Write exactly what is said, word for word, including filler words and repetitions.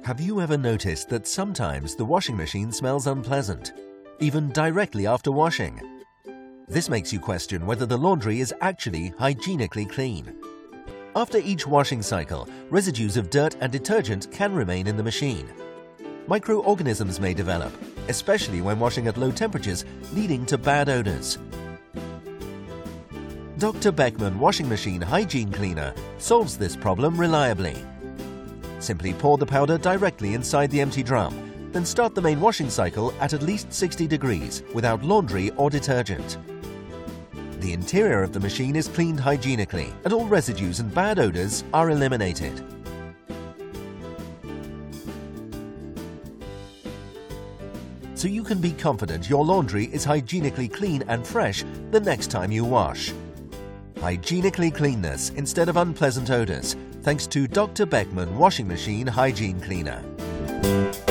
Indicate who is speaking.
Speaker 1: Have you ever noticed that sometimes the washing machine smells unpleasant, even directly after washing? This makes you question whether the laundry is actually hygienically clean. After each washing cycle, residues of dirt and detergent can remain in the machine. Microorganisms may develop, especially when washing at low temperatures, leading to bad odors. Doctor Beckman Washing Machine Hygiene Cleaner solves this problem reliably. Simply pour the powder directly inside the empty drum, then start the main washing cycle at at least sixty degrees without laundry or detergent. The interior of the machine is cleaned hygienically and all residues and bad odors are eliminated. So you can be confident your laundry is hygienically clean and fresh the next time you wash. Hygienically cleanness instead of unpleasant odors, thanks to Doctor Beckman Washing Machine Hygiene Cleaner.